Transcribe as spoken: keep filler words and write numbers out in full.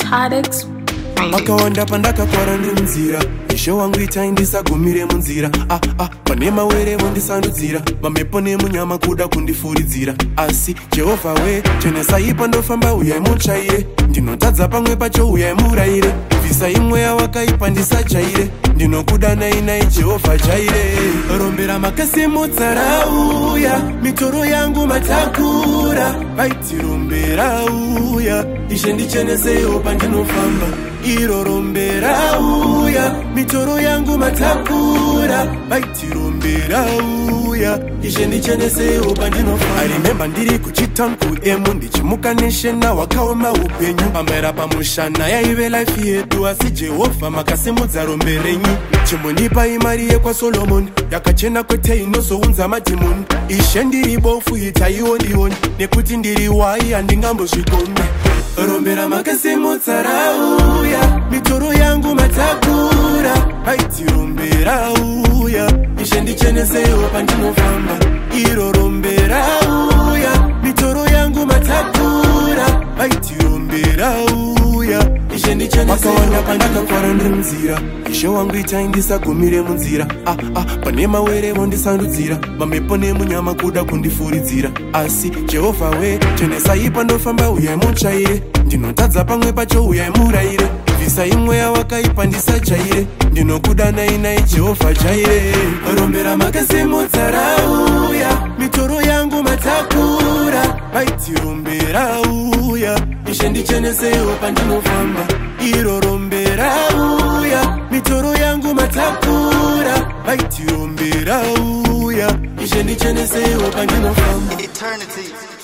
Narcotics. Makawanda pandakakwara ndinzira ishe wangu itai ndisagumire munzira ah ah pane mawerevo ndisandudzira mamepo nemunyama kuda kundifuridzira asi Jehovha we chenesaipa ndofamba uyai mutsvaire ndinotadza pamwe pacho uyai murayire bvisa imwe yawakaipa ndisajaire ndinokuda nai nai Jehovha jaire rombera makasimudza rauya mitoro yangu matakura vaiti rombera uya ishe ndichenesewo pandinofamba iro rombera uya mitoro yangu matakura vaiti rombera uya ishe ndichenesewo pandinofamba I remember ndiri kuchitanku emu ndichimuka neshena wakaoma upenyu pamera pamushana yaive life yedu asi Jehovha makasimudza romberenyu chimunipa imari yekwa Solomon yakachena kwete inozounza madhimoni ishe ndiri bofu itaiwo ndioni nekuti ndiri wai handingambozvikoni rombera makasimudza rauya mitoro yangu matakura vaiti rombera uya ishe ndichenesewo pandinofamba iro rombera uya mitoro yangu matakura vaiti rombera uya ishe ndichenesewo pandakakwara ndinzira ishe wangu itai ndisagumire munzira ah ah pane mawerevo ndisandudzira mamepo nemunyama kuda kundifuridzira asi Jehovha we chenesaipa ndofamba uyai mutsvaire ndinotadza pamwe pacho uyai murayire bvisa imwe yawakaipa ndisajaire ndinokuda nai nai Jehovha jaire rombera makasimudza rauya mitoro yangu matakura vaiti rombera uya ishe ndichenesewo pandinofamba iro rombera uya mitoro yangu matakura vaiti rombera uya ishe ndichenesewo pandinofamba Eternity.